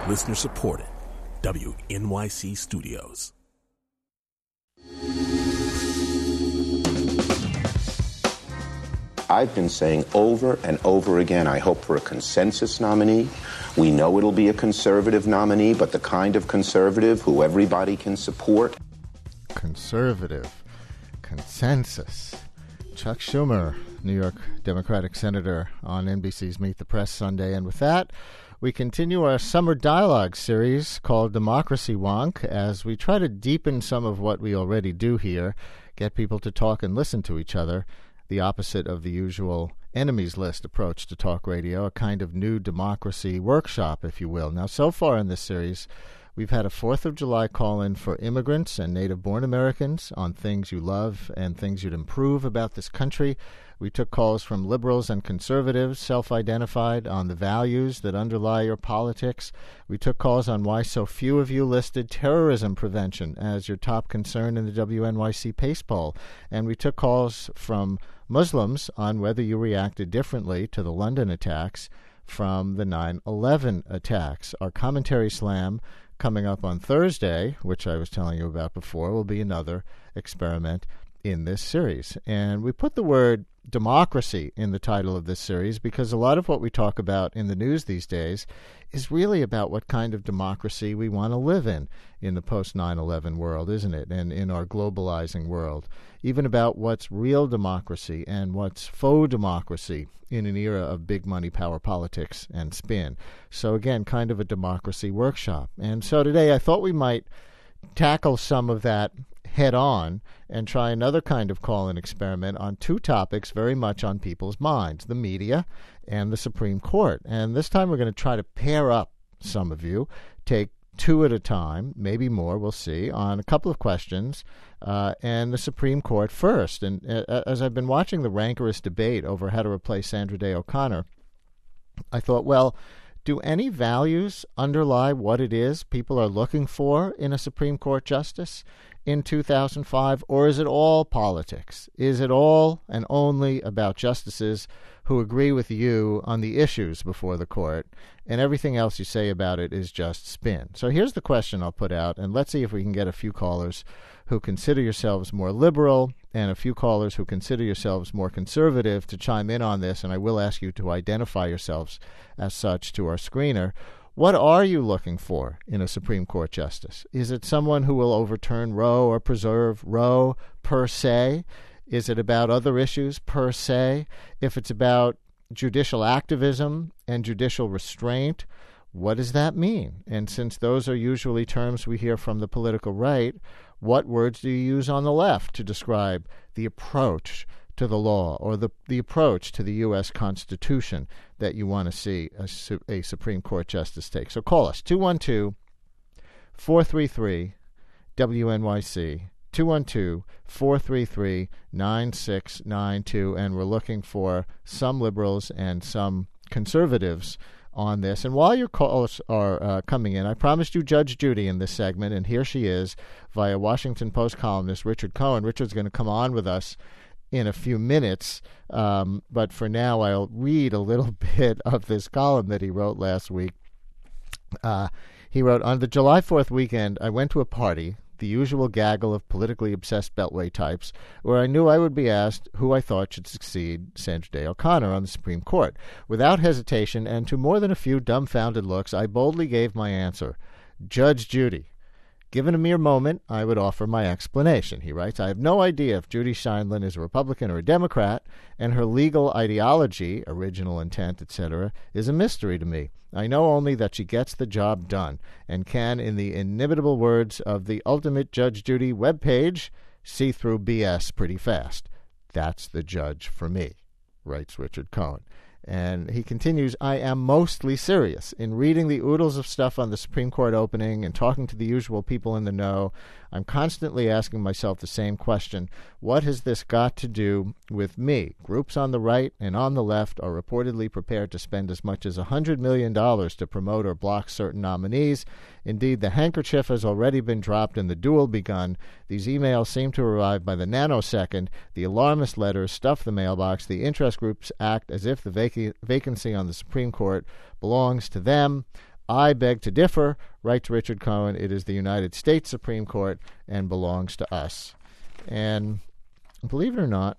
Listener supported. WNYC Studios. I've been saying over and over again, I hope for a consensus nominee. We know it'll be a conservative nominee, but the kind of conservative who everybody can support. Conservative. Consensus. Chuck Schumer, New York Democratic Senator, on NBC's Meet the Press Sunday. And with that, we continue our summer dialogue series called Democracy Wonk as we try to deepen some of what we already do here, get people to talk and listen to each other, the opposite of the usual enemies list approach to talk radio, a kind of new democracy workshop, if you will. Now, so far in this series, we've had a 4th of July call-in for immigrants and native-born Americans on things you love and things you'd improve about this country. We took calls from liberals and conservatives, self-identified, on the values that underlie your politics. We took calls on why so few of you listed terrorism prevention as your top concern in the WNYC PACE poll. And we took calls from Muslims on whether you reacted differently to the London attacks from the 9/11 attacks. Our commentary slam coming up on Thursday, which I was telling you about before, will be another experiment in this series. And we put the word democracy in the title of this series because a lot of what we talk about in the news these days is really about what kind of democracy we want to live in the post-9/11 world, isn't it? And in our globalizing world, even about what's real democracy and what's faux democracy in an era of big money, power politics, and spin. So again, kind of a democracy workshop. And so today I thought we might tackle some of that head on and try another kind of call-in experiment on two topics very much on people's minds, the media and the Supreme Court. And this time we're going to try to pair up some of you, take two at a time, maybe more, we'll see, on a couple of questions, and the Supreme Court first. And as I've been watching the rancorous debate over how to replace Sandra Day O'Connor, I thought, well, do any values underlie what it is people are looking for in a Supreme Court justice in 2005, or is it all politics? Is it all and only about justices who agree with you on the issues before the court, and everything else you say about it is just spin? So here's the question I'll put out, and let's see if we can get a few callers who consider yourselves more liberal and a few callers who consider yourselves more conservative to chime in on this, and I will ask you to identify yourselves as such to our screener. What are you looking for in a Supreme Court justice? Is it someone who will overturn Roe or preserve Roe per se? Is it about other issues per se? If it's about judicial activism and judicial restraint, what does that mean? And since those are usually terms we hear from the political right, what words do you use on the left to describe the approach to the law or the approach to the U.S. Constitution that you want to see a Supreme Court justice take? So call us, 212-433-WNYC, 212-433-9692, and we're looking for some liberals and some conservatives on this. And while your calls are coming in, I promised you Judge Judy in this segment, and here she is via Washington Post columnist Richard Cohen. Richard's going to come on with us in a few minutes, but for now I'll read a little bit of this column that he wrote last week. He wrote, on the July 4th weekend, I went to a party, the usual gaggle of politically obsessed Beltway types, where I knew I would be asked who I thought should succeed Sandra Day O'Connor on the Supreme Court. Without hesitation, and to more than a few dumbfounded looks, I boldly gave my answer, Judge Judy. Given a mere moment, I would offer my explanation. He writes, I have no idea if Judy Scheindlin is a Republican or a Democrat, and her legal ideology, original intent, etc., is a mystery to me. I know only that she gets the job done, and can, in the inimitable words of the Ultimate Judge Judy webpage, see through BS pretty fast. That's the judge for me, writes Richard Cohen. And he continues, I am mostly serious. In reading the oodles of stuff on the Supreme Court opening and talking to the usual people in the know, I'm constantly asking myself the same question. What has this got to do with me? Groups on the right and on the left are reportedly prepared to spend as much as $100 million to promote or block certain nominees. Indeed, the handkerchief has already been dropped and the duel begun. These emails seem to arrive by the nanosecond. The alarmist letters stuff the mailbox. The interest groups act as if the vacancy on the Supreme Court belongs to them. I beg to differ. Writes Richard Cohen, it is the United States Supreme Court and belongs to us. And believe it or not,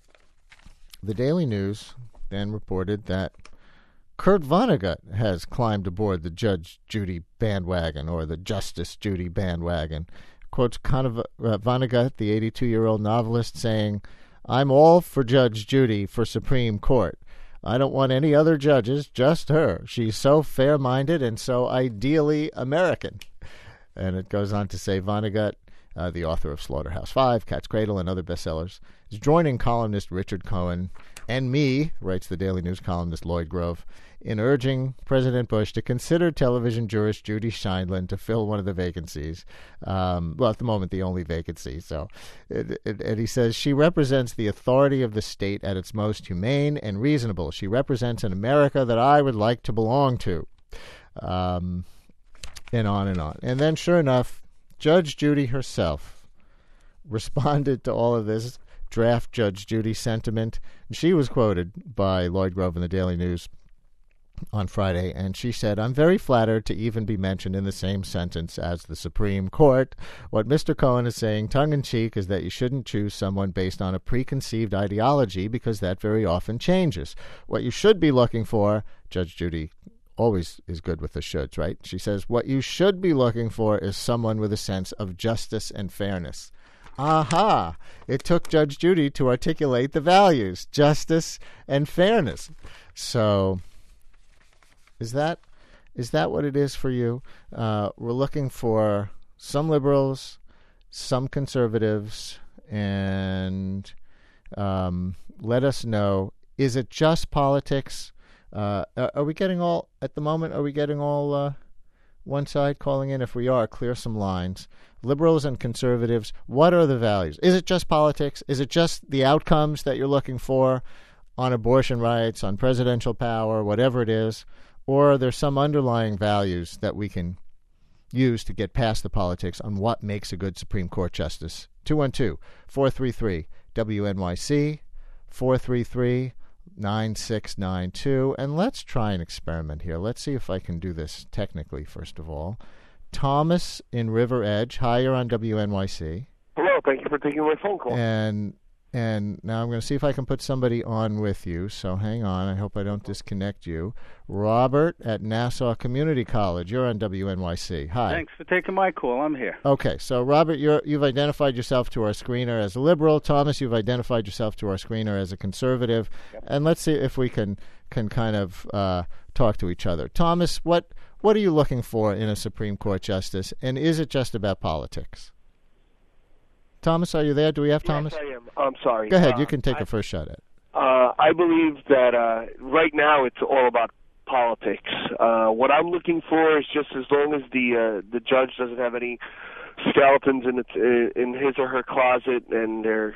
the Daily News then reported that Kurt Vonnegut has climbed aboard the Judge Judy bandwagon, or the Justice Judy bandwagon. Quotes Vonnegut, the 82-year-old novelist, saying, "I'm all for Judge Judy for Supreme Court. I don't want any other judges, just her. She's so fair-minded and so ideally American." And it goes on to say Vonnegut, the author of Slaughterhouse-Five, Cat's Cradle, and other bestsellers, is joining columnist Richard Cohen and me, writes the Daily News columnist Lloyd Grove, in urging President Bush to consider television jurist Judy Sheindlin to fill one of the vacancies. Well, at the moment, the only vacancy. And he says, she represents the authority of the state at its most humane and reasonable. She represents an America that I would like to belong to. And on and on. And then, sure enough, Judge Judy herself responded to all of this draft Judge Judy sentiment. She was quoted by Lloyd Grove in the Daily News on Friday, and she said, "I'm very flattered to even be mentioned in the same sentence as the Supreme Court. What Mr. Cohen is saying tongue-in-cheek is that you shouldn't choose someone based on a preconceived ideology because that very often changes. What you should be looking for," Judge Judy always is good with the shoulds, right? She says, "what you should be looking for is someone with a sense of justice and fairness." Aha! It took Judge Judy to articulate the values, justice and fairness. So is that what it is for you? We're looking for some liberals, some conservatives, and let us know, is it just politics? Are we getting all, at the moment, one side calling in? If we are, clear some lines. Liberals and conservatives, what are the values? Is it just politics? Is it just the outcomes that you're looking for on abortion rights, on presidential power, whatever it is? Or are there some underlying values that we can use to get past the politics on what makes a good Supreme Court justice? 212-433-WNYC, 433-9692. And let's try an experiment here. Let's see if I can do this technically, first of all. Thomas in River Edge. Hi, you're on WNYC. Hello, thank you for taking my phone call. And now I'm going to see if I can put somebody on with you. So hang on. I hope I don't disconnect you. Robert at Nassau Community College. You're on WNYC. Hi. Thanks for taking my call. I'm here. Okay. So, Robert, you've identified yourself to our screener as a liberal. Thomas, you've identified yourself to our screener as a conservative. Yep. And let's see if we can kind of talk to each other. Thomas, what are you looking for in a Supreme Court justice? And is it just about politics? Thomas, are you there? Do we have Thomas? Yes, I am. I'm sorry. Go ahead. You can take a first shot at it. I believe that right now it's all about politics. What I'm looking for is just as long as the judge doesn't have any skeletons in his or her closet, and they're,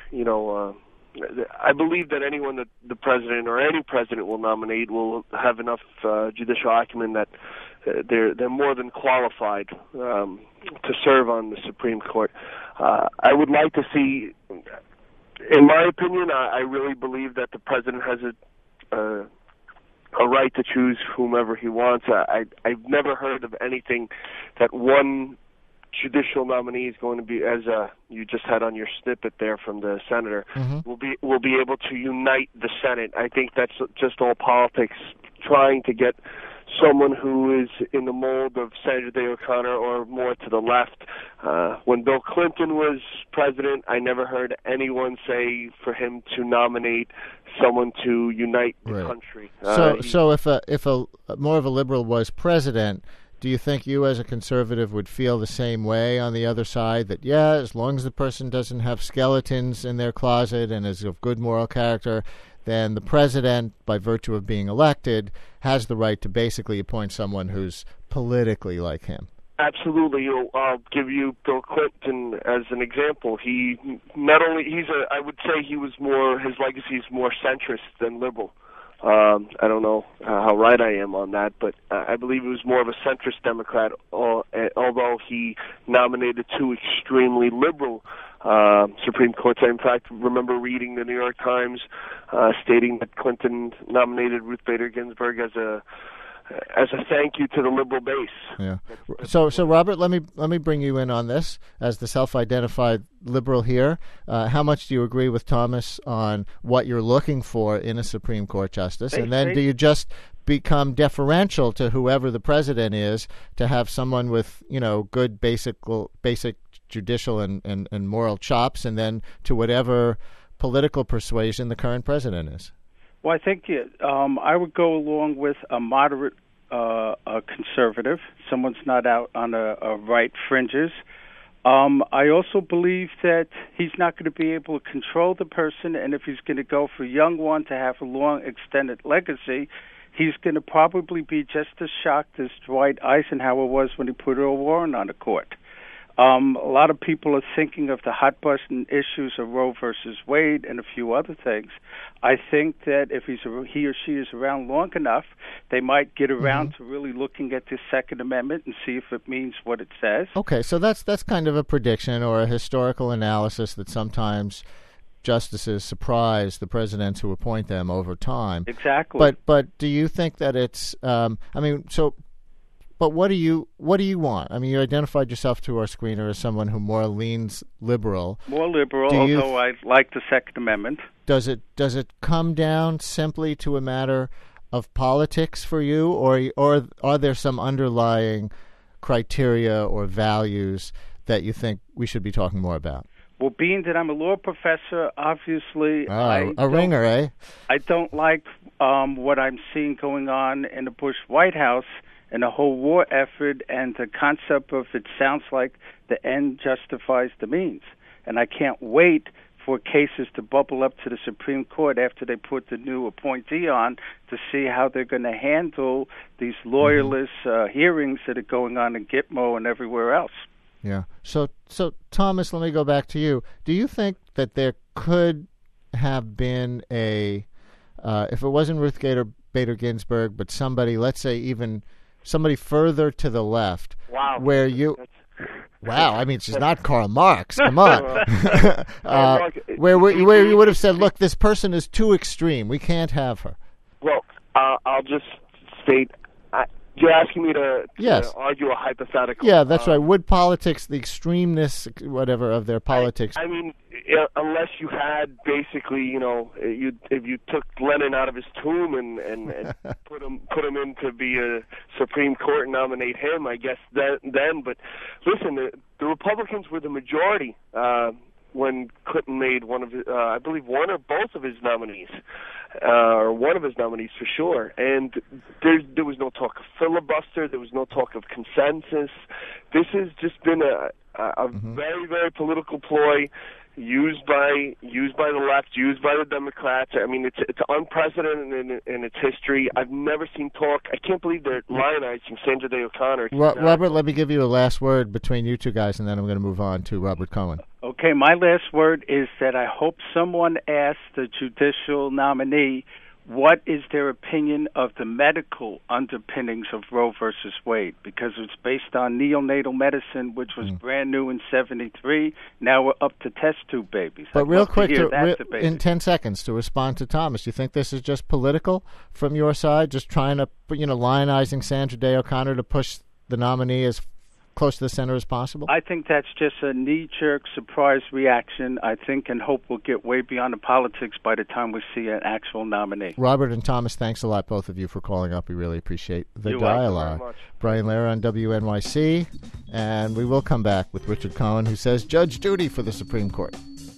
I believe that anyone that the president or any president will nominate will have enough judicial acumen that they're more than qualified to serve on the Supreme Court. I would like to see, in my opinion, I really believe that the president has a right to choose whomever he wants. I've never heard of anything that one judicial nominee is going to be, as you just had on your snippet there from the senator, will be able to unite the Senate. I think that's just all politics, trying to get someone who is in the mold of Sandra Day O'Connor or more to the left. When Bill Clinton was president, I never heard anyone say for him to nominate someone to unite the country. So if a more of a liberal was president, do you think you as a conservative would feel the same way on the other side, that, yeah, as long as the person doesn't have skeletons in their closet and is of good moral character, then the president, by virtue of being elected, has the right to basically appoint someone who's politically like him? Absolutely. I'll give you Bill Clinton as an example. I would say his legacy is more centrist than liberal. I don't know how right I am on that, but I believe he was more of a centrist Democrat, although he nominated two extremely liberal Supreme Courts. I, in fact, remember reading the New York Times stating that Clinton nominated Ruth Bader Ginsburg as a as a thank you to the liberal base. Yeah. So Robert, let me bring you in on this as the self-identified liberal here. How much do you agree with Thomas on what you're looking for in a Supreme Court justice? And then do you just become deferential to whoever the president is to have someone with, good basic judicial and moral chops, and then to whatever political persuasion the current president is? Well, I think I would go along with a moderate a conservative, someone's not out on a right fringes. I also believe that he's not going to be able to control the person, and if he's going to go for a young one to have a long, extended legacy, he's going to probably be just as shocked as Dwight Eisenhower was when he put Earl Warren on the court. A lot of people are thinking of the hot-button issues of Roe versus Wade and a few other things. I think that if he or she is around long enough, they might get around to really looking at the Second Amendment and see if it means what it says. Okay, so that's kind of a prediction or a historical analysis that sometimes justices surprise the presidents who appoint them over time. Exactly. But do you think that it's But what do you want? I mean, you identified yourself to our screener as someone who more leans liberal. More liberal, although I like the Second Amendment. Does it come down simply to a matter of politics for you, or are there some underlying criteria or values that you think we should be talking more about? Well, being that I'm a law professor, obviously, a ringer, eh? I don't like what I'm seeing going on in the Bush White House and the whole war effort, and the concept of it sounds like the end justifies the means. And I can't wait for cases to bubble up to the Supreme Court after they put the new appointee on to see how they're going to handle these lawyerless hearings that are going on in Gitmo and everywhere else. Yeah. So Thomas, let me go back to you. Do you think that there could have been if it wasn't Ruth Bader Ginsburg, but somebody, let's say even somebody further to the left, where you... Wow, I mean, she's not Karl Marx. Come on. Where you would have said, look, this person is too extreme. We can't have her. Well, I'll just state, you're asking me to argue a hypothetical. Yeah, that's right. Would politics, the extremeness, whatever, of their politics... I mean, unless you had basically, if you took Lenin out of his tomb and put him in to be a Supreme Court and nominate him, I guess then. But listen, the Republicans were the majority when Clinton made one of his, I believe one or both of his nominees, or one of his nominees for sure. And there was no talk of filibuster. There was no talk of consensus. This has just been a very, very political ploy used by the left, used by the Democrats. I mean, it's unprecedented in its history. I've never seen talk. I can't believe they're lionizing Sandra Day O'Connor. Robert, let me give you a last word between you two guys, and then I'm going to move on to Robert Cohen. Okay, my last word is that I hope someone asks the judicial nominee what is their opinion of the medical underpinnings of Roe versus Wade, because it's based on neonatal medicine, which was brand new in 1973. Now we're up to test tube babies. But real quick, in 10 seconds, to respond to Thomas, you think this is just political from your side, just trying to, lionizing Sandra Day O'Connor to push the nominee as close to the center as possible? I think that's just a knee-jerk surprise reaction. I think and hope we'll get way beyond the politics by the time we see an actual nominee. Robert and Thomas, thanks a lot, both of you, for calling up. We really appreciate the You're dialogue. welcome. Brian Lehrer on WNYC, and we will come back with Richard Cohen, who says Judge Judy for the Supreme Court.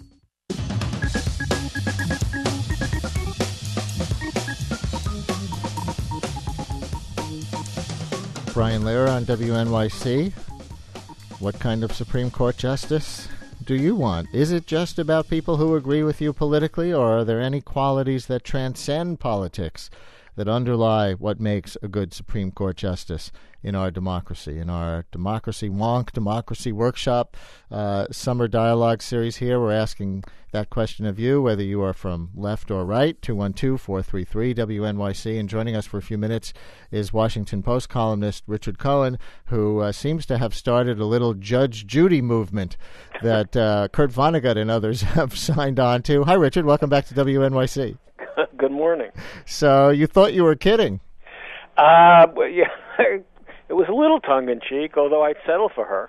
Brian Lehrer on WNYC. What kind of Supreme Court justice do you want? Is it just about people who agree with you politically, or are there any qualities that transcend politics that underlie what makes a good Supreme Court justice in our democracy? In our Democracy Wonk, Democracy Workshop summer dialogue series here, we're asking that question of you, whether you are from left or right. 212-433-WNYC. And joining us for a few minutes is Washington Post columnist Richard Cohen, who seems to have started a little Judge Judy movement that Kurt Vonnegut and others have signed on to. Hi, Richard. Welcome back to WNYC. Good morning. So you thought you were kidding. Well, yeah, it was a little tongue-in-cheek, although I'd settle for her.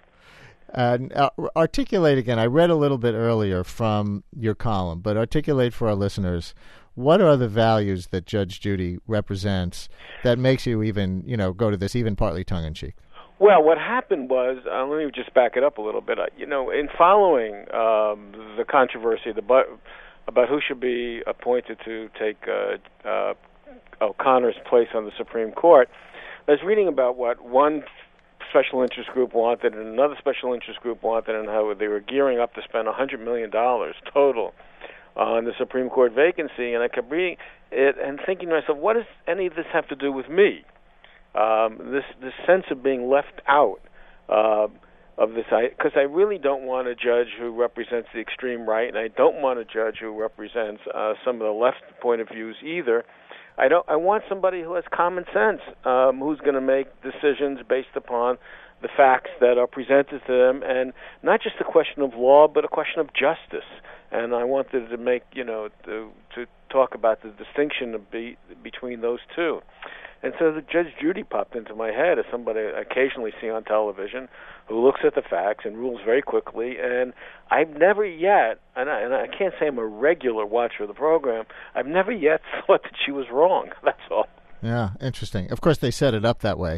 Articulate again. I read a little bit earlier from your column, but articulate for our listeners, what are the values that Judge Judy represents that makes you even, go to this even partly tongue-in-cheek? Well, what happened was, let me just back it up a little bit. In following the controversy about who should be appointed to take O'Connor's place on the Supreme Court, I was reading about what one special interest group wanted and another special interest group wanted, and how they were gearing up to spend $100 million total on the Supreme Court vacancy. And I kept reading it and thinking to myself, what does any of this have to do with me? This sense of being left out of this, because I really don't want a judge who represents the extreme right, and I don't want a judge who represents some of the left point of views either. I want somebody who has common sense, who's going to make decisions based upon the facts that are presented to them, and not just a question of law, but a question of justice. And I wanted to make, to talk about the distinction between those two. And so the Judge Judy popped into my head as somebody I occasionally see on television who looks at the facts and rules very quickly. And I've never yet, and I can't say I'm a regular watcher of the program, I've never yet thought that she was wrong. That's all. Yeah, interesting. Of course, they set it up that way,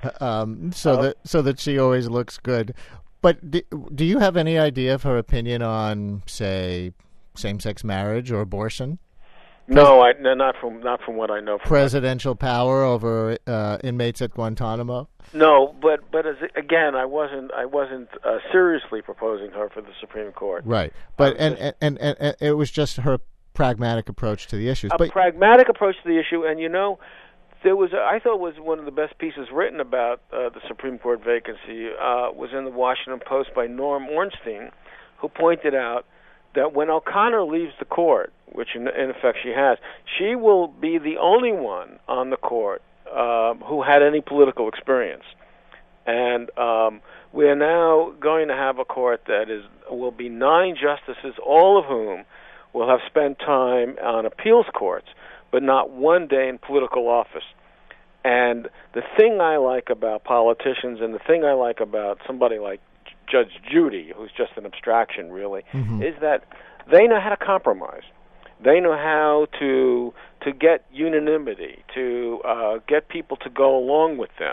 so that she always looks good. But do you have any idea of her opinion on, say, same-sex marriage or abortion? No, not from what I know. Presidential power over inmates at Guantanamo? No, but again, I wasn't seriously proposing her for the Supreme Court. Right, but and it was just her pragmatic approach to the issues. Pragmatic approach to the issue, and I thought was one of the best pieces written about the Supreme Court vacancy was in the Washington Post by Norm Ornstein, who pointed out that when O'Connor leaves the court, which in effect she has, she will be the only one on the court who had any political experience. And we are now going to have a court that will be 9 justices, all of whom will have spent time on appeals courts, but not one day in political office. And the thing I like about politicians, and the thing I like about somebody like Judge Judy, who's just an abstraction, really, is that they know how to compromise. They know how to get unanimity, to get people to go along with them.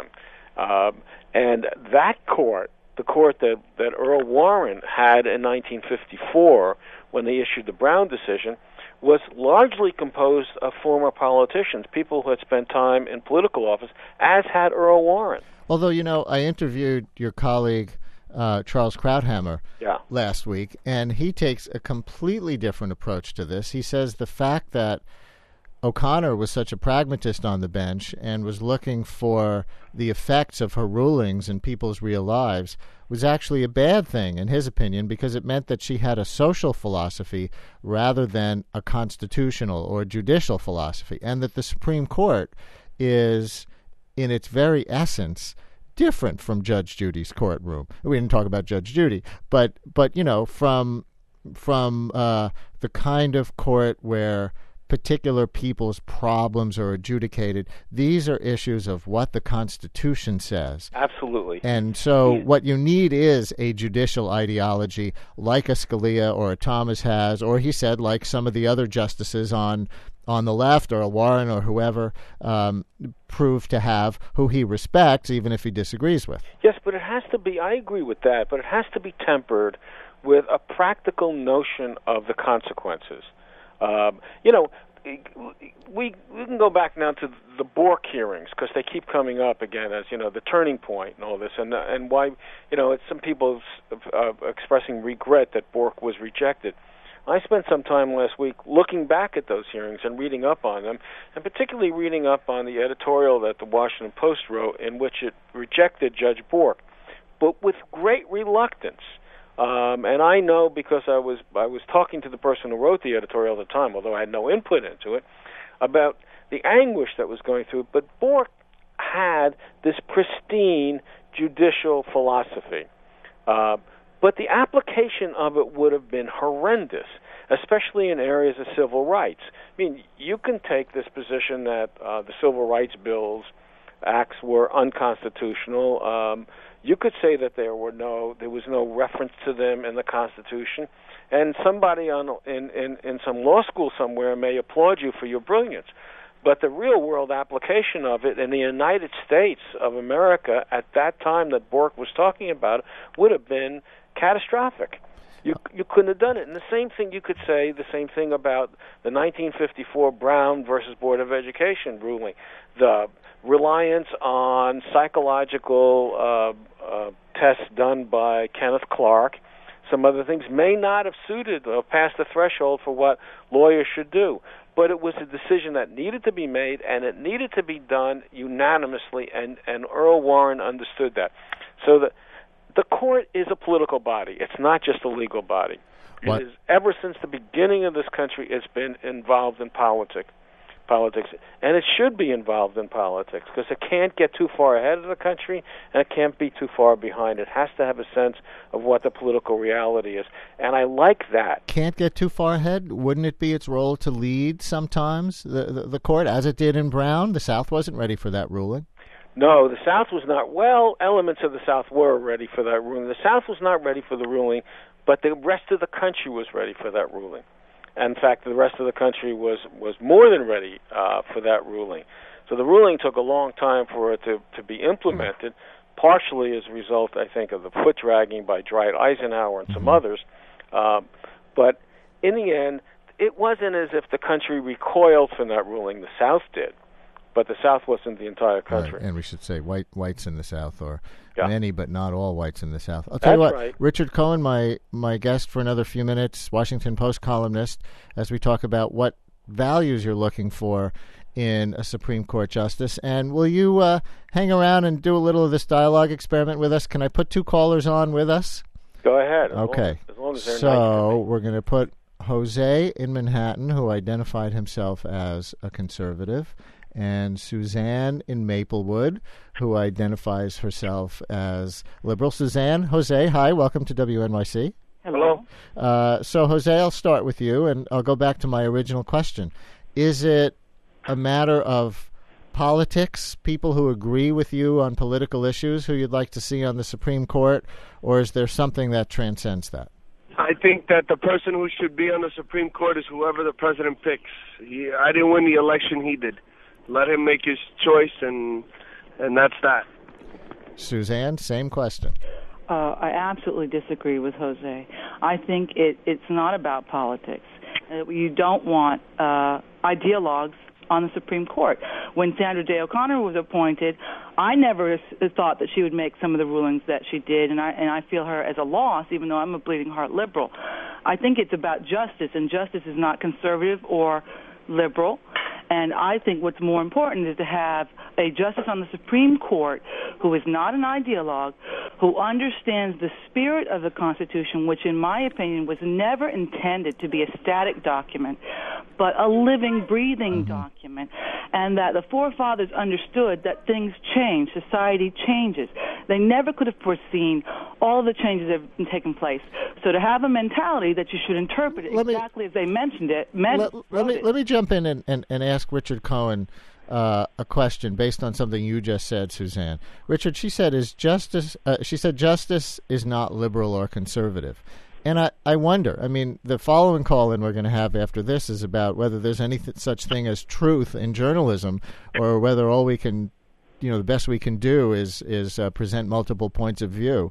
And that court, the court that Earl Warren had in 1954 when they issued the Brown decision, was largely composed of former politicians, people who had spent time in political office, as had Earl Warren. Although, I interviewed your colleague Charles Krauthammer last week, and he takes a completely different approach to this. He says the fact that O'Connor was such a pragmatist on the bench and was looking for the effects of her rulings in people's real lives was actually a bad thing, in his opinion, because it meant that she had a social philosophy rather than a constitutional or judicial philosophy, and that the Supreme Court is, in its very essence, different from Judge Judy's courtroom. We didn't talk about Judge Judy, but from the kind of court where particular people's problems are adjudicated. These are issues of what the Constitution says. Absolutely. And so what you need is a judicial ideology like a Scalia or a Thomas has, or he said like some of the other justices on the left, or a Warren or whoever, prove to have, who he respects, even if he disagrees with. Yes, but it has to be, I agree with that, but it has to be tempered with a practical notion of the consequences. We can go back now to the Bork hearings, because they keep coming up again as, the turning point and all this, and why, it's some people expressing regret that Bork was rejected. I spent some time last week looking back at those hearings and reading up on them, and particularly reading up on the editorial that the Washington Post wrote in which it rejected Judge Bork, but with great reluctance. And I know because I was talking to the person who wrote the editorial at the time, although I had no input into it, about the anguish that was going through. But Bork had this pristine judicial philosophy. But the application of it would have been horrendous, especially in areas of civil rights. I mean, you can take this position that the civil rights bills acts were unconstitutional. You could say that there was no reference to them in the Constitution, and somebody in some law school somewhere may applaud you for your brilliance. But the real-world application of it in the United States of America at that time that Bork was talking about would have been catastrophic. You couldn't have done it. And the same thing, you could say the same thing about the 1954 Brown versus Board of Education ruling. The reliance on psychological tests done by Kenneth Clark, some other things may not have suited or passed the threshold for what lawyers should do. But it was a decision that needed to be made, and it needed to be done unanimously, and Earl Warren understood that. So the court is a political body. It's not just a legal body. What? It is, ever since the beginning of this country, it's been involved in politics, and it should be involved in politics because it can't get too far ahead of the country and it can't be too far behind. It has to have a sense of what the political reality is, and I like that. Can't get too far ahead? Wouldn't it be its role to lead sometimes the court, as it did in Brown? The South wasn't ready for that ruling. No, the South was not. Well, elements of the South were ready for that ruling. The South was not ready for the ruling, but the rest of the country was ready for that ruling. In fact, the rest of the country was more than ready for that ruling. So the ruling took a long time for it to be implemented, partially as a result, I think, of the foot-dragging by Dwight Eisenhower and some others. But in the end, it wasn't as if the country recoiled from that ruling. The South did. But the South wasn't the entire country. Right. And we should say whites in the South, or yeah. Many but not all whites in the South. I'll tell you what, right. Richard Cohen, my guest for another few minutes, Washington Post columnist, as we talk about what values you're looking for in a Supreme Court justice. And will you hang around and do a little of this dialogue experiment with us? Can I put two callers on with us? Go ahead. Okay. As long as they're so we're going to put Jose in Manhattan, who identified himself as a conservative, and Suzanne in Maplewood, who identifies herself as liberal. Suzanne, Jose, hi, welcome to WNYC. Hello. So, Jose, I'll start with you, and I'll go back to my original question. Is it a matter of politics, people who agree with you on political issues, who you'd like to see on the Supreme Court, or is there something that transcends that? I think that the person who should be on the Supreme Court is whoever the president picks. I didn't win the election, he did. Let him make his choice, and that's that. Suzanne, same question. I absolutely disagree with Jose. I think it's not about politics. You don't want ideologues on the Supreme Court. When Sandra Day O'Connor was appointed, I never thought that she would make some of the rulings that she did, and I feel her as a loss, even though I'm a bleeding heart liberal. I think it's about justice, and justice is not conservative or liberal. And I think what's more important is to have a justice on the Supreme Court who is not an ideologue, who understands the spirit of the Constitution, which in my opinion was never intended to be a static document, but a living, breathing document, and that the forefathers understood that things change, society changes. They never could have foreseen all the changes that have been taking place. So to have a mentality that you should interpret it exactly as they mentioned it, let me jump in and ask Richard Cohen a question based on something you just said, Suzanne. Richard, she said justice is not liberal or conservative. And I wonder, I mean, the following call-in we're going to have after this is about whether there's any such thing as truth in journalism, or whether all we can, the best we can do is present multiple points of view.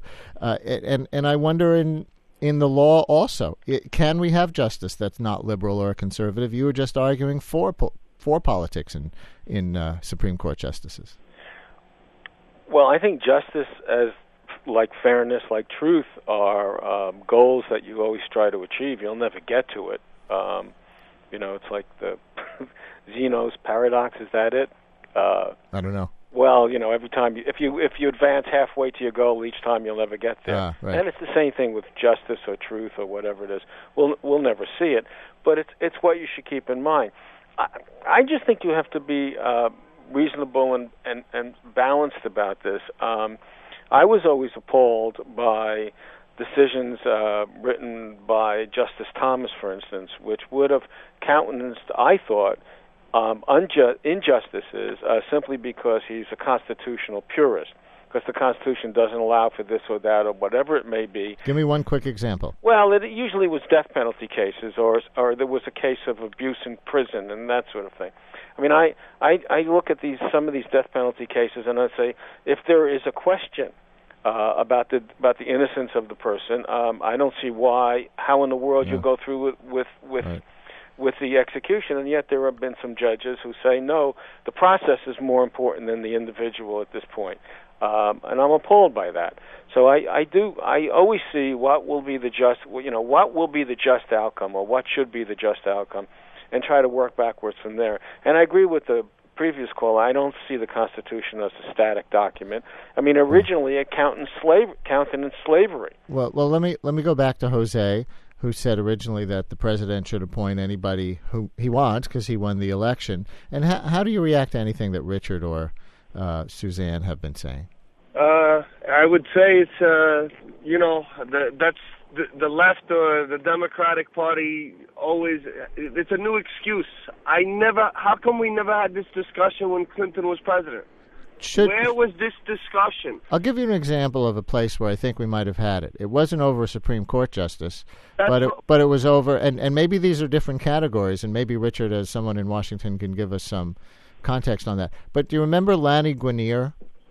And I wonder in the law also, can we have justice that's not liberal or conservative? You were just arguing for politics in Supreme Court justices. Well, I think justice, as like fairness, like truth, are goals that you always try to achieve. You'll never get to it. It's like the Zeno's paradox. Is that it? I don't know. Well, every time if you advance halfway to your goal, each time you'll never get there. Right. And it's the same thing with justice or truth or whatever it is. We'll never see it, but it's what you should keep in mind. I just think you have to be reasonable and balanced about this. I was always appalled by decisions written by Justice Thomas, for instance, which would have countenanced, I thought, injustices simply because he's a constitutional purist, because the Constitution doesn't allow for this or that or whatever it may be. Give me one quick example. Well, it usually was death penalty cases, or there was a case of abuse in prison and that sort of thing. I mean, I look at some of these death penalty cases and I say, if there is a question about the innocence of the person, I don't see how in the world you go through with the execution, and yet there have been some judges who say, no, the process is more important than the individual at this point. And I'm appalled by that. So I always see what will be the just outcome, or what should be the just outcome, and try to work backwards from there. And I agree with the previous caller. I don't see the Constitution as a static document. I mean, originally it counted in slavery. Well, let me go back to Jose, who said originally that the president should appoint anybody who he wants because he won the election. And how do you react to anything that Richard or Suzanne have been saying? I would say it's that's the left or the Democratic Party always. It's a new excuse. How come we never had this discussion when Clinton was president? Where was this discussion? I'll give you an example of a place where I think we might have had it. It wasn't over a Supreme Court justice, but it was over, and maybe these are different categories, and maybe Richard, as someone in Washington, can give us some context on that. But do you remember Lani Guinier?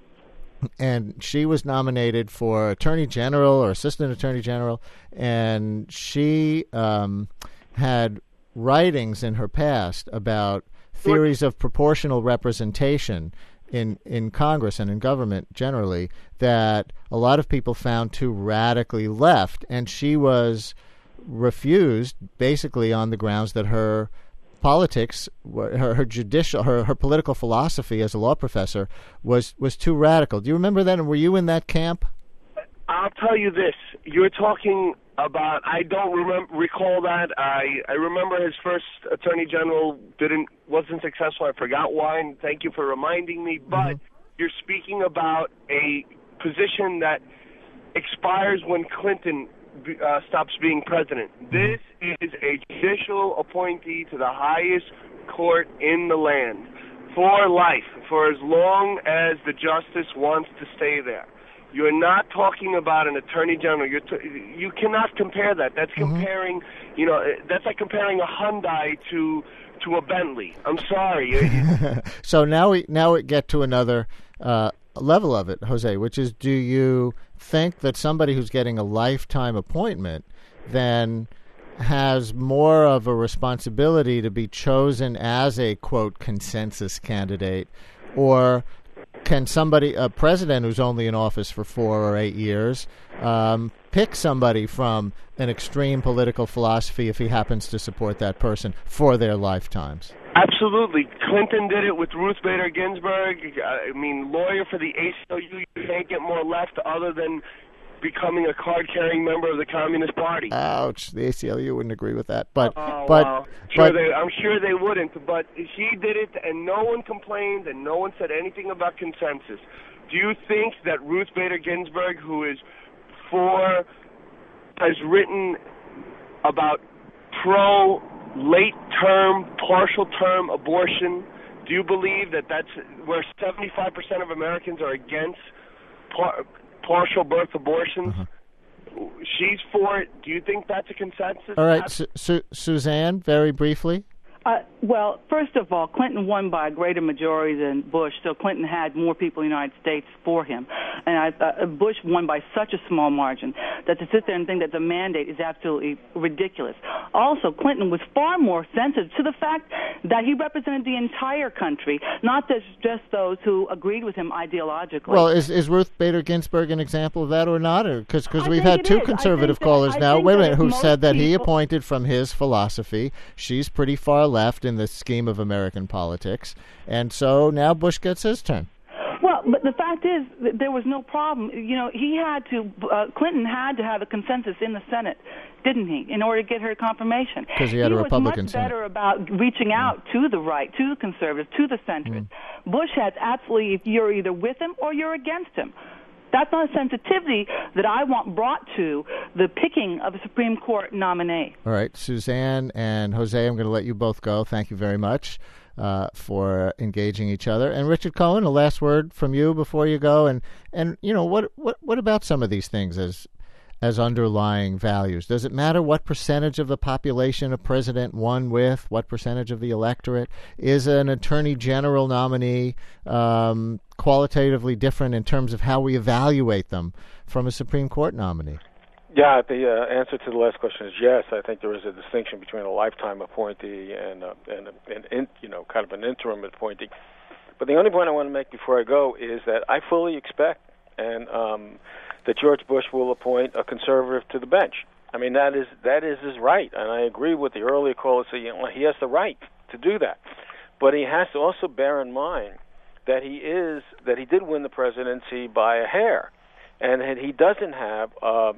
And she was nominated for Attorney General or Assistant Attorney General, and she had writings in her past about theories of proportional representation in Congress and in government generally that a lot of people found too radically left, and she was refused basically on the grounds that her politics, her political philosophy as a law professor was too radical. Do you remember that, and were you in that camp? I'll tell you this. You're talking about, I don't recall that. I remember his first attorney general wasn't successful. I forgot why, and thank you for reminding me. But you're speaking about a position that expires when Clinton stops being president. This is a judicial appointee to the highest court in the land for life, for as long as the justice wants to stay there. You're not talking about an attorney general. You cannot compare that. That's comparing, that's like comparing a Hyundai to a Bentley. I'm sorry. So now we get to another level of it, Jose, which is, do you think that somebody who's getting a lifetime appointment then has more of a responsibility to be chosen as a, quote, consensus candidate, or can a president who's only in office for 4 or 8 years, pick somebody from an extreme political philosophy if he happens to support that person for their lifetimes? Absolutely. Clinton did it with Ruth Bader Ginsburg. I mean, lawyer for the ACLU, you can't get more left other than becoming a card-carrying member of the Communist Party. Ouch. The ACLU wouldn't agree with that. But I'm sure they wouldn't. But he did it, and no one complained, and no one said anything about consensus. Do you think that Ruth Bader Ginsburg, who is has written about late-term, partial-term abortion, do you believe that that's where 75% of Americans are against partial birth abortions? She's for it. Do you think that's a consensus? All right, Suzanne, very briefly. Well, first of all, Clinton won by a greater majority than Bush, so Clinton had more people in the United States for him. And Bush won by such a small margin that to sit there and think that the mandate is absolutely ridiculous. Also, Clinton was far more sensitive to the fact that he represented the entire country, not just those who agreed with him ideologically. Well, is Ruth Bader Ginsburg an example of that or not? Because we've had two conservative callers now, wait a minute, who said that he appointed from his philosophy. She's pretty far left in the scheme of American politics, and so now Bush gets his turn. Well, but the fact is that there was no problem. Clinton had to have a consensus in the Senate, didn't he, in order to get her confirmation? Because he had a Republican Senate. He was much better about reaching out to the right, to the conservatives, to the centrists. Bush has absolutely, you're either with him or you're against him. That's not a sensitivity that I want brought to the picking of a Supreme Court nominee. All right, Suzanne and Jose, I'm going to let you both go. Thank you very much. for engaging each other. And Richard Cohen, a last word from you before you go. And you know, what about some of these things as underlying values? Does it matter what percentage of the population a president won with? What percentage of the electorate? Is an attorney general nominee qualitatively different in terms of how we evaluate them from a Supreme Court nominee? Yeah, the answer to the last question is yes. I think there is a distinction between a lifetime appointee and kind of an interim appointee. But the only point I want to make before I go is that I fully expect that George Bush will appoint a conservative to the bench. I mean, that is his right, and I agree with the earlier caller. So he has the right to do that, but he has to also bear in mind that he did win the presidency by a hair, and he doesn't have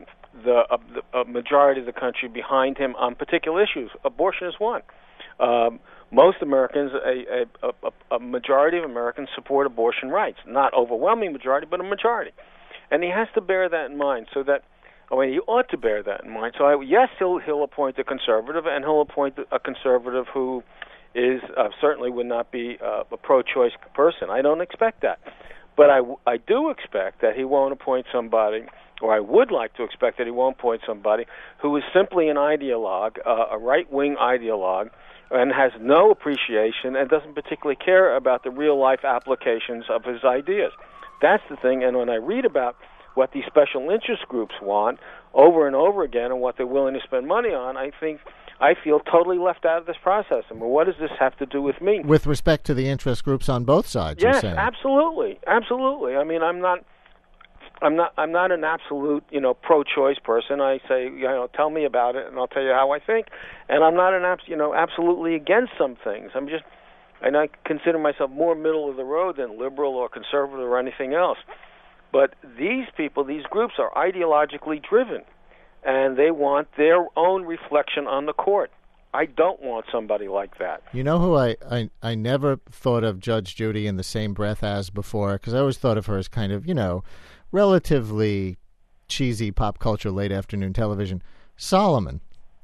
a majority of the country behind him on particular issues. Abortion is one. Most Americans, a majority of Americans support abortion rights. Not overwhelming majority, but a majority. And he has to bear that in mind. He ought to bear that in mind. So yes, he'll appoint a conservative, and he'll appoint a conservative who is certainly would not be a pro-choice person. I don't expect that, but I do expect that he won't appoint somebody, or I would like to expect that he won't appoint somebody who is simply an ideologue, a right-wing ideologue, and has no appreciation and doesn't particularly care about the real-life applications of his ideas. That's the thing. And when I read about what these special interest groups want over and over again and what they're willing to spend money on, I feel totally left out of this process. I mean, what does this have to do with me? With respect to the interest groups on both sides, yes, you're saying? Absolutely. I mean, I'm not an absolute, pro-choice person. I say, tell me about it, and I'll tell you how I think. And I'm not absolutely against some things. And I consider myself more middle of the road than liberal or conservative or anything else. But these people, these groups, are ideologically driven, and they want their own reflection on the court. I don't want somebody like that. You know who I never thought of Judge Judy in the same breath as before, because I always thought of her as kind of, relatively cheesy pop culture late afternoon television. Solomon.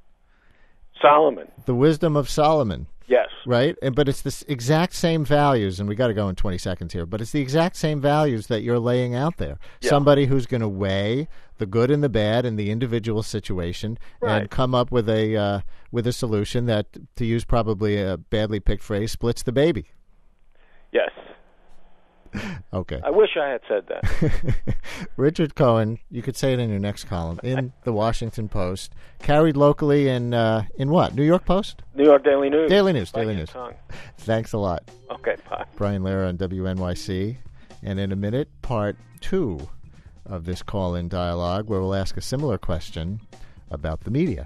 The Wisdom of Solomon. Yes. Right? But it's the exact same values, and we got to go in 20 seconds here, but it's the exact same values that you're laying out there. Yeah. Somebody who's going to weigh the good and the bad in the individual situation, right, and come up with a solution that, to use probably a badly picked phrase, splits the baby. Yes. Okay. I wish I had said that. Richard Cohen, you could say it in your next column, in the Washington Post, carried locally in what? New York Post? New York Daily News. Daily News. Thanks a lot. Okay, bye. Brian Lehrer on WNYC. And in a minute, part 2 of this call-in dialogue, where we'll ask a similar question about the media.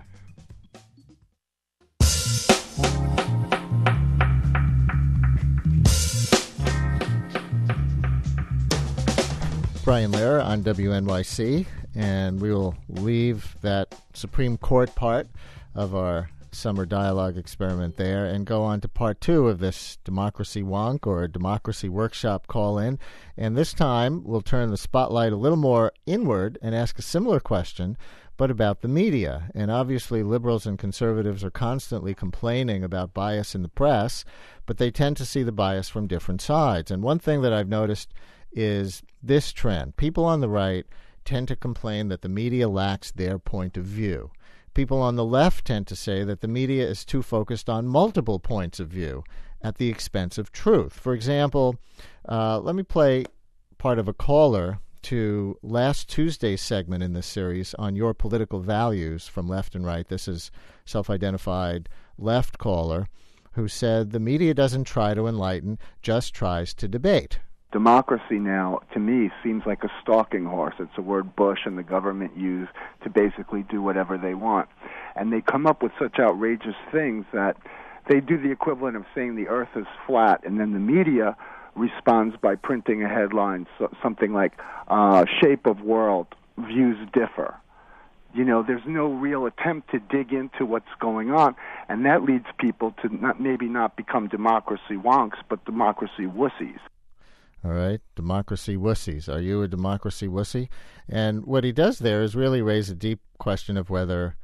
Brian Lehrer on WNYC, and we will leave that Supreme Court part of our summer dialogue experiment there and go on to part 2 of this Democracy Wonk, or Democracy Workshop call-in. And this time we'll turn the spotlight a little more inward and ask a similar question, but about the media. And obviously liberals and conservatives are constantly complaining about bias in the press, but they tend to see the bias from different sides. And one thing that I've noticed is this trend. People on the right tend to complain that the media lacks their point of view. People on the left tend to say that the media is too focused on multiple points of view at the expense of truth. For example, let me play part of a caller to last Tuesday's segment in this series on your political values from left and right. This is self-identified left caller who said the media doesn't try to enlighten, just tries to debate. Democracy now, to me, seems like a stalking horse. It's a word Bush and the government use to basically do whatever they want. And they come up with such outrageous things that they do the equivalent of saying the earth is flat, and then the media responds by printing a headline, something like, shape of world, views differ. There's no real attempt to dig into what's going on, and that leads people to not become democracy wonks, but democracy wussies. All right, democracy wussies. Are you a democracy wussy? And what he does there is really raise a deep question of whether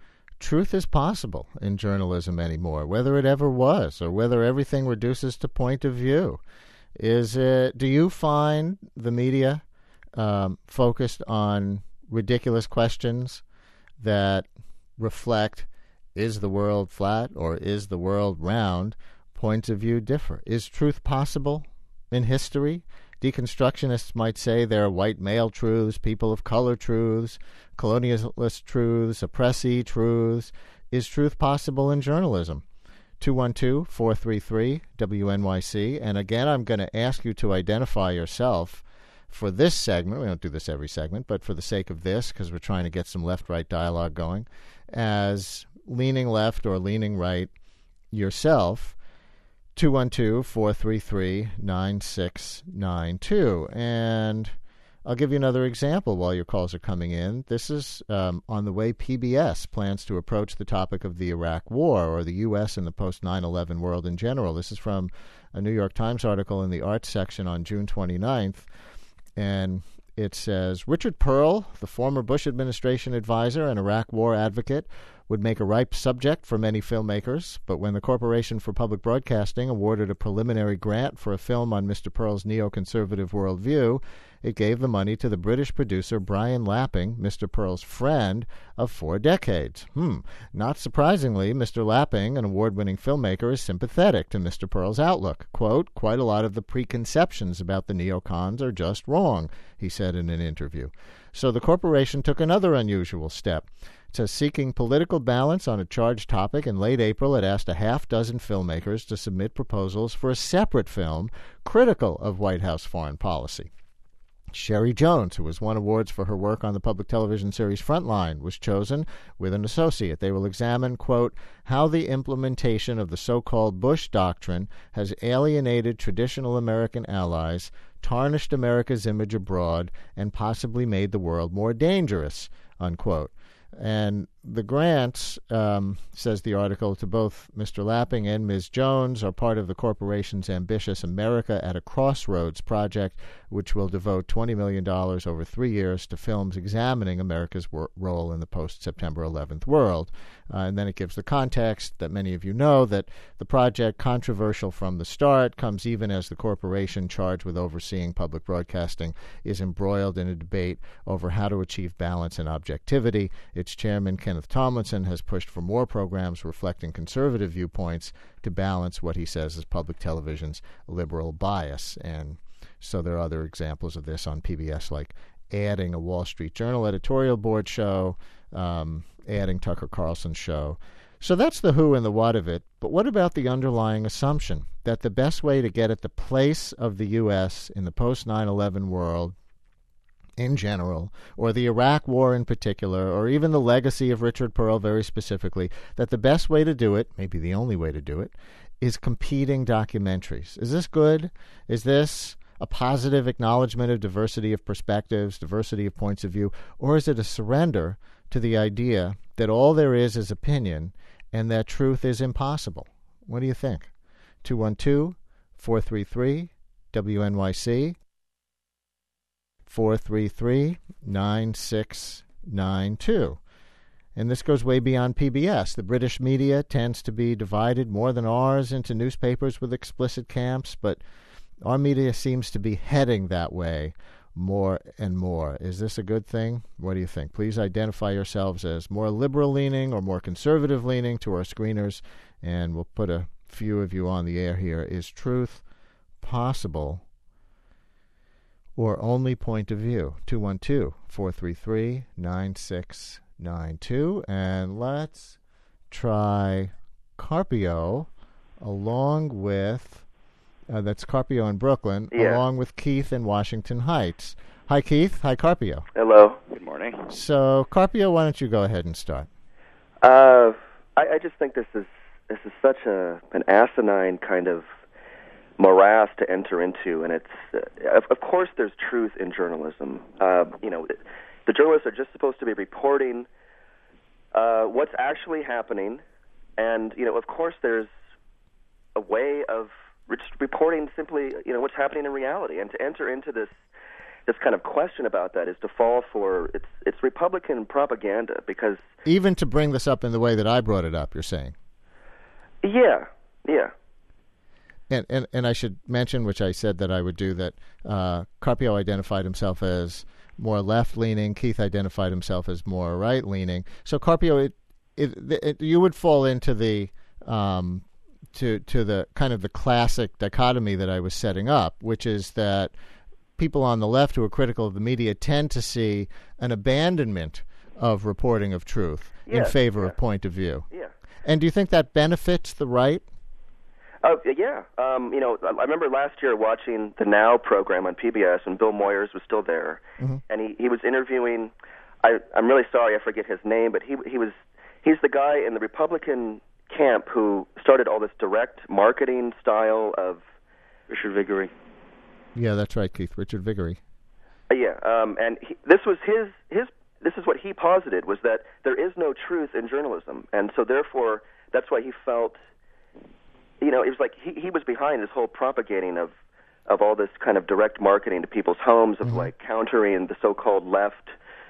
truth is possible in journalism anymore, whether it ever was, or whether everything reduces to point of view. Do you find the media focused on ridiculous questions that reflect, is the world flat or is the world round? Points of view differ. Is truth possible in history? Deconstructionists might say there are white male truths, people of color truths, colonialist truths, oppressee truths. Is truth possible in journalism? 212-433-WNYC. And again, I'm going to ask you to identify yourself for this segment. We don't do this every segment, but for the sake of this, because we're trying to get some left-right dialogue going, as leaning left or leaning right yourself. 212-433-9692. And I'll give you another example while your calls are coming in. This is on the way PBS plans to approach the topic of the Iraq War, or the U.S. in the post-9/11 world in general. This is from a New York Times article in the arts section on June 29th. And it says, Richard Perle, the former Bush administration advisor and Iraq war advocate, would make a ripe subject for many filmmakers, but when the Corporation for Public Broadcasting awarded a preliminary grant for a film on Mr. Perle's neoconservative worldview, it gave the money to the British producer Brian Lapping, Mr. Perle's friend of 4 decades. Not surprisingly, Mr. Lapping, an award-winning filmmaker, is sympathetic to Mr. Perle's outlook. Quote, quite a lot of the preconceptions about the neocons are just wrong, he said in an interview. So the corporation took another unusual step. It says, seeking political balance on a charged topic, in late April it asked a half-dozen filmmakers to submit proposals for a separate film critical of White House foreign policy. Sherry Jones, who has won awards for her work on the public television series Frontline, was chosen with an associate. They will examine, quote, how the implementation of the so-called Bush Doctrine has alienated traditional American allies, tarnished America's image abroad, and possibly made the world more dangerous, unquote. And the grants, says the article, to both Mr. Lapping and Ms. Jones are part of the corporation's ambitious America at a Crossroads project, which will devote $20 million over 3 years to films examining America's role in the post-September 11th world. And then it gives the context that many of you know, that the project, controversial from the start, comes even as the corporation charged with overseeing public broadcasting is embroiled in a debate over how to achieve balance and objectivity. Its chairman, Kenneth Tomlinson, has pushed for more programs reflecting conservative viewpoints to balance what he says is public television's liberal bias. And so there are other examples of this on PBS, like adding a Wall Street Journal editorial board show, adding Tucker Carlson's show. So that's the who and the what of it. But what about the underlying assumption that the best way to get at the place of the U.S. in the post-9/11 world in general, or the Iraq War in particular, or even the legacy of Richard Perle very specifically, that the best way to do it, maybe the only way to do it, is competing documentaries? Is this good? Is this a positive acknowledgement of diversity of perspectives, diversity of points of view, or is it a surrender to the idea that all there is opinion and that truth is impossible? What do you think? 212-433-WNYC, 433-9692. And this goes way beyond PBS. The British media tends to be divided more than ours into newspapers with explicit camps, but our media seems to be heading that way more and more. Is this a good thing? What do you think? Please identify yourselves as more liberal-leaning or more conservative-leaning to our screeners, and we'll put a few of you on the air here. Is truth possible or only point of view? 212-433-9692. And let's try Carpio along with... that's Carpio in Brooklyn, along with Keith in Washington Heights. Hi, Keith. Hi, Carpio. Hello. Good morning. So, Carpio, why don't you go ahead and start? I just think this is such an asinine kind of morass to enter into, and it's of course there's truth in journalism. The journalists are just supposed to be reporting what's actually happening, and of course there's a way of reporting simply what's happening in reality, and to enter into this this kind of question about that is to fall for it's Republican propaganda, because even to bring this up in the way that I brought it up, you're saying. Yeah. And I should mention, which I said that I would do, that Carpio identified himself as more left-leaning. Keith identified himself as more right-leaning. So Carpio, you would fall into the to the kind of the classic dichotomy that I was setting up, which is that people on the left who are critical of the media tend to see an abandonment of reporting of truth in favor of point of view. Yeah. And do you think that benefits the right? Yeah. I remember last year watching the Now program on PBS, and Bill Moyers was still there, and he was interviewing. I'm really sorry, I forget his name, but he's the guy in the Republican camp who started all this direct marketing style of Richard Viguerie. Yeah, that's right, Keith. Richard Viguerie. And this was his. This is what he posited, was that there is no truth in journalism, and so therefore that's why he felt. It was like he was behind this whole propagating of all this kind of direct marketing to people's homes, of like countering the so-called left,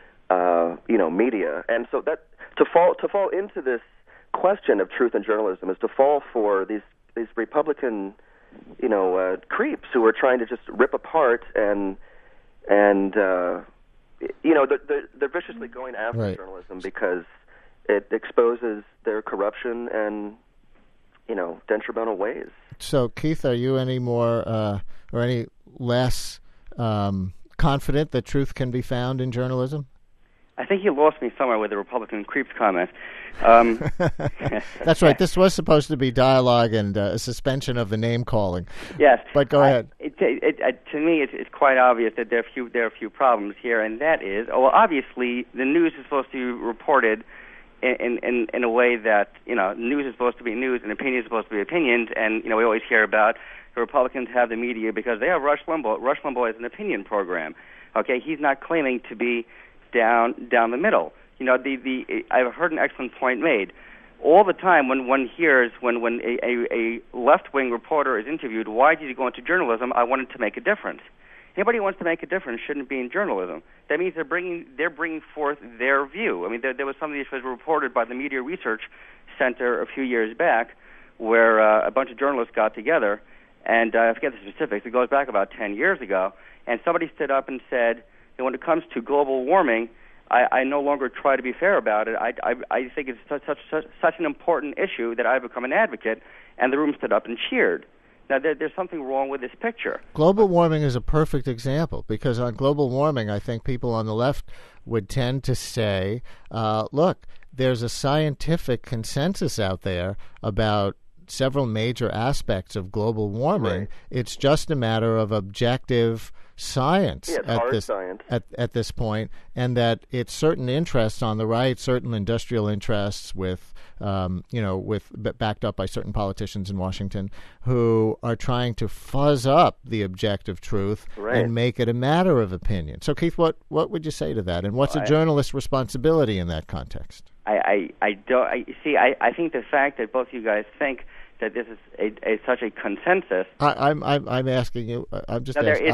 media. And so that to fall into this question of truth in journalism is to fall for these Republican, creeps who are trying to just rip apart and they're viciously going after journalism because it exposes their corruption and detrimental ways. So, Keith, are you any more or any less confident that truth can be found in journalism? I think you lost me somewhere with the Republican creeps comment. That's right. This was supposed to be dialogue and a suspension of the name calling. Yes, but go ahead. To me, it's quite obvious that there are a few problems here, and that is, obviously, the news is supposed to be reported in a way that, news is supposed to be news and opinion is supposed to be opinions, and, we always hear about the Republicans have the media because they have Rush Limbaugh. Rush Limbaugh is an opinion program. Okay, he's not claiming to be down the middle. I've heard an excellent point made. All the time when one hears, when a left-wing reporter is interviewed, why did you go into journalism? I wanted to make a difference. Anybody who wants to make a difference shouldn't be in journalism. That means they're bringing forth their view. I mean, there was something that was reported by the Media Research Center a few years back, where a bunch of journalists got together, and I forget the specifics. It goes back about 10 years ago, and somebody stood up and said, when it comes to global warming, I no longer try to be fair about it. I think it's such an important issue that I've become an advocate, and the room stood up and cheered. Now, there's something wrong with this picture. Global warming is a perfect example, because on global warming, I think people on the left would tend to say, look, there's a scientific consensus out there about several major aspects of global warming. Right. It's just a matter of objective science science at this point, and that it's certain interests on the right, certain industrial interests with backed up by certain politicians in Washington who are trying to fuzz up the objective truth and make it a matter of opinion. So, Keith, what would you say to that, and what's a journalist's responsibility in that context? I think the fact that both you guys think that this is such a consensus. I'm asking you. I'm just. There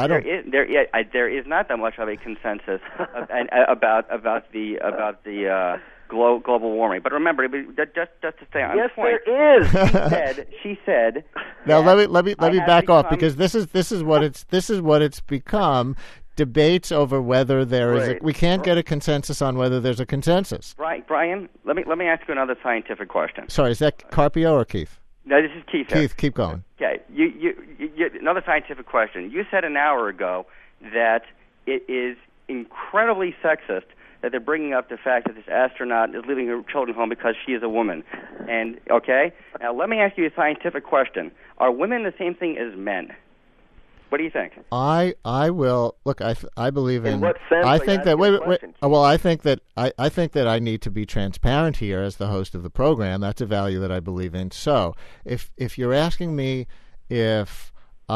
is not that much of a consensus about the global warming. But remember, just to stay on point. Yes, there is. She said. Now let me back off, because this is what it's become. Debates over whether there is we can't get a consensus on whether there's a consensus. Right, Brian. Let me ask you another scientific question. Sorry, is that Carpio or Keith? No, this is Keith. Keith, keep going. Okay, you another scientific question. You said an hour ago that it is incredibly sexist that they're bringing up the fact that this astronaut is leaving her children home because she is a woman. And now let me ask you a scientific question: are women the same thing as men? What do you think? I will look. I believe in. what sense? I think that wait. Well, I think that I need to be transparent here as the host of the program. That's a value that I believe in. So, if you're asking me if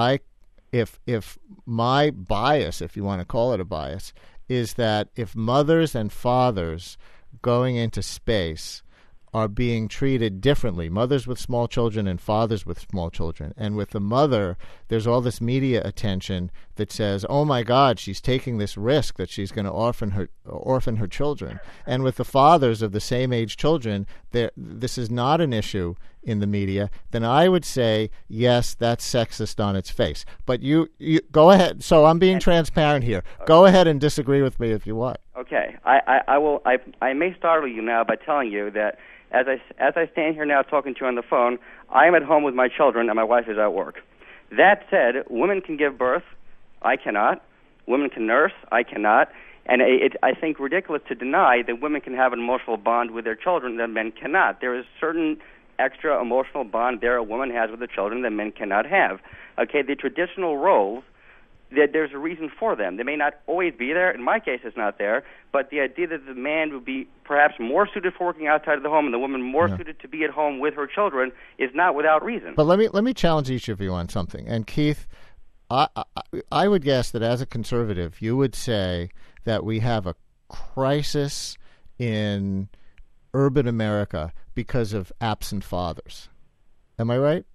my bias, if you want to call it a bias, is that if mothers and fathers going into space are being treated differently, mothers with small children and fathers with small children. And with the mother, there's all this media attention that says, oh my God, she's taking this risk that she's going to orphan her children. And with the fathers of the same age children, this is not an issue in the media. Then I would say, yes, that's sexist on its face. But you go ahead. So I'm being transparent here. Go ahead and disagree with me if you want. Okay. I will. I may startle you now by telling you that as I stand here now talking to you on the phone, I am at home with my children and my wife is at work. That said, women can give birth. I cannot. Women can nurse. I cannot. And I think ridiculous to deny that women can have an emotional bond with their children that men cannot. There is certain extra emotional bond there a woman has with the children that men cannot have. Okay, the traditional roles, there's a reason for them. They may not always be there. In my case, it's not there. But the idea that the man would be perhaps more suited for working outside of the home and the woman more suited to be at home with her children is not without reason. But let me challenge each of you on something. And Keith, I would guess that as a conservative, you would say that we have a crisis in urban America because of absent fathers. Am I right?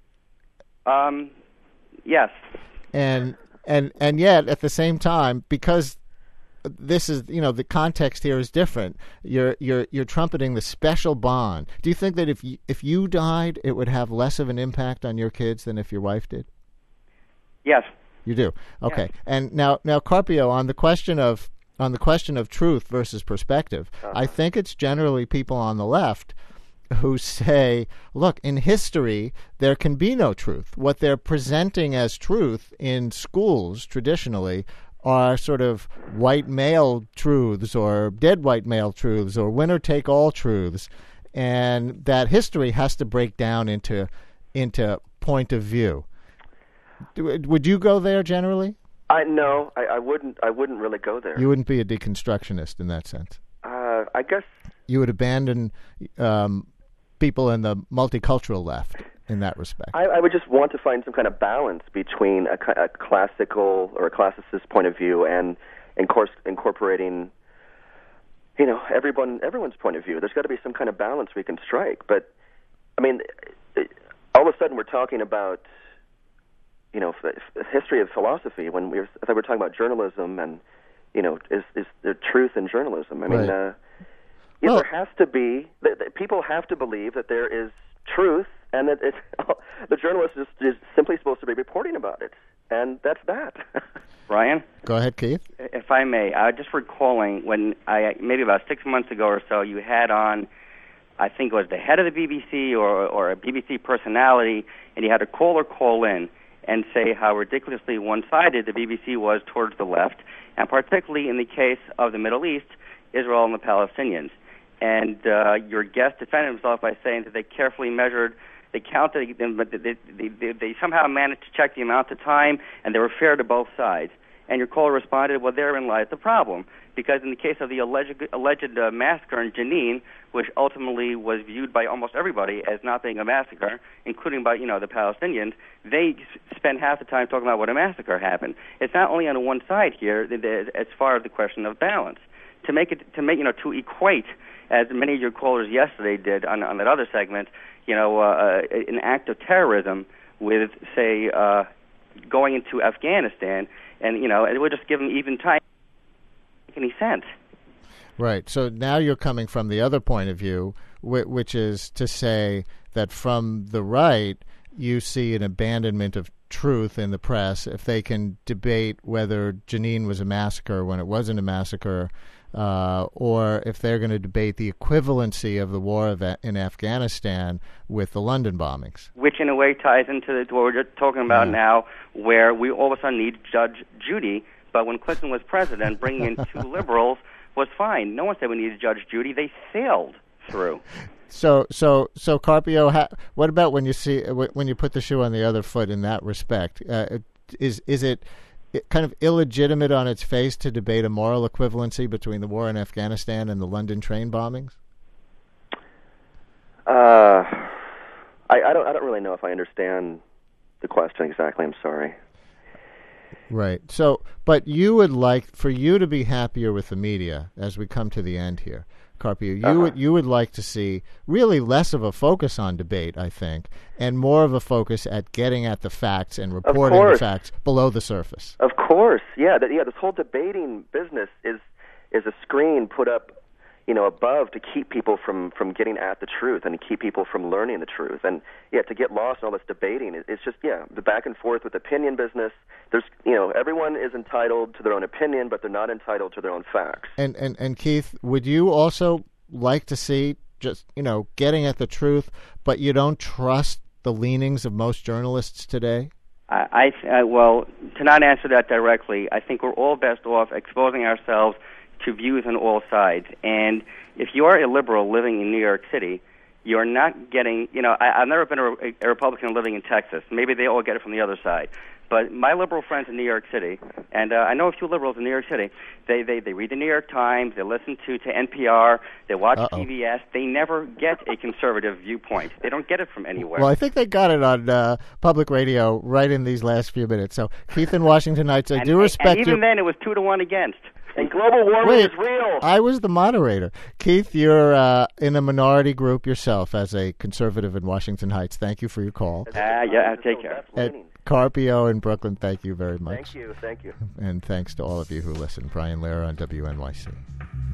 Yes. And yet, at the same time, because this is, the context here is different, you're trumpeting the special bond. Do you think that if you died, it would have less of an impact on your kids than if your wife did? Yes. You do. Okay. Yes. And now, Carpio, on the question of truth versus perspective, I think it's generally people on the left who say, look, in history, there can be no truth. What they're presenting as truth in schools traditionally are sort of white male truths or dead white male truths or winner-take-all truths, and that history has to break down into point of view. Would you go there generally? No, I wouldn't really go there. You wouldn't be a deconstructionist in that sense? I guess you would abandon people in the multicultural left in that respect. I would just want to find some kind of balance between a classical or a classicist point of view and incorporating, everyone's point of view. There's got to be some kind of balance we can strike. But I mean, all of a sudden we're talking about history of philosophy when I thought we were talking about journalism and is there truth in journalism? I mean, right. There has to be. People have to believe that there is truth, and that the journalist is simply supposed to be reporting about it, and that's that. Brian? Go ahead, Keith. If I may, just recalling when maybe about 6 months ago or so, you had on, I think it was the head of the BBC or a BBC personality, and you had a caller call in and say how ridiculously one-sided the BBC was towards the left, and particularly in the case of the Middle East, Israel and the Palestinians. And your guest defended himself by saying that they carefully measured, they counted them, but they somehow managed to check the amount of time, and they were fair to both sides. And your caller responded, well, therein lies the problem. Because in the case of the alleged massacre in Jenin, which ultimately was viewed by almost everybody as not being a massacre, including by the Palestinians, they spend half the time talking about what a massacre happened. It's not only on one side here as far as the question of balance. To equate, as many of your callers yesterday did on that other segment, an act of terrorism with, say, going into Afghanistan, and it would just give them even time. Any sense. Right. So now you're coming from the other point of view, which is to say that from the right, you see an abandonment of truth in the press if they can debate whether Jenin was a massacre when it wasn't a massacre, or if they're going to debate the equivalency of the war in Afghanistan with the London bombings. Which in a way ties into what we're just talking about now, where we all of a sudden need Judge Judy. But when Clinton was president, bringing in two liberals was fine. No one said we needed Judge Judy. They sailed through. So Carpio, what about when you put the shoe on the other foot in that respect? Is it kind of illegitimate on its face to debate a moral equivalency between the war in Afghanistan and the London train bombings? I don't really know if I understand the question exactly. I'm sorry. Right. So, but you would like for you to be happier with the media as we come to the end here. Carpio, you would like to see really less of a focus on debate, I think, and more of a focus at getting at the facts and reporting the facts below the surface. Of course, yeah. This whole debating business is a screen put up, above to keep people from getting at the truth and to keep people from learning the truth. And to get lost in all this debating, it's just the back and forth with opinion business. There's everyone is entitled to their own opinion, but they're not entitled to their own facts. And Keith, would you also like to see just getting at the truth, but you don't trust the leanings of most journalists today? Well, to not answer that directly, I think we're all best off exposing ourselves to views on all sides. And if you are a liberal living in New York City, you're not getting, I've never been a Republican living in Texas. Maybe they all get it from the other side. But my liberal friends in New York City, and I know a few liberals in New York City, they read the New York Times, they listen to NPR, they watch PBS. They never get a conservative viewpoint. They don't get it from anywhere. Well, I think they got it on public radio right in these last few minutes. So, Keith in Washington Heights, I do respect and even then, it was 2-1 against. And global warming is real. I was the moderator. Keith, you're in a minority group yourself as a conservative in Washington Heights. Thank you for your call. Take care. Carpio in Brooklyn, thank you very much. Thank you. And thanks to all of you who listen. Brian Lehrer on WNYC.